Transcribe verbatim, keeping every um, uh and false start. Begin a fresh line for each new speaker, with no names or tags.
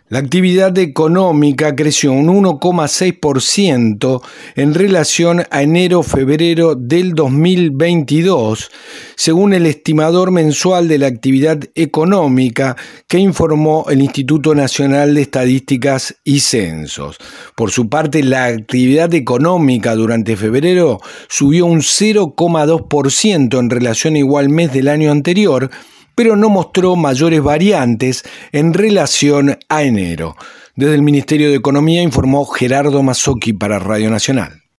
La actividad económica creció un uno coma seis por ciento en relación a enero-febrero del dos mil veintidós, según el estimador mensual de la actividad económica que informó el Instituto Nacional de Estadísticas y Censos. Por su parte, la actividad económica durante febrero subió un cero coma dos por ciento en relación a igual mes del año anterior, pero no mostró mayores variantes en relación a enero. Desde el Ministerio de Economía informó Gerardo Mazzocchi para Radio Nacional.